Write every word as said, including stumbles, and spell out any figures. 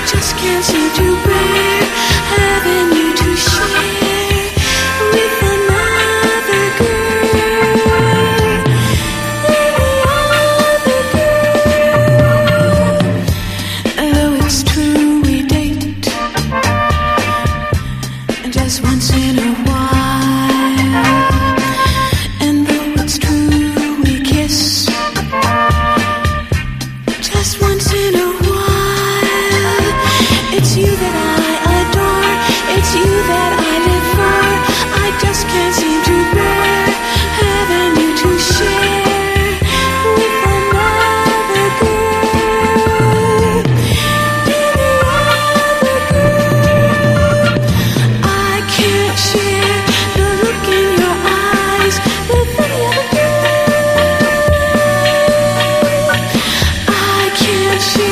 just can't seem to bear having you to share with another girl, any other girl. Though it's true we date just once in a while, and though it's true we kiss just once in a while.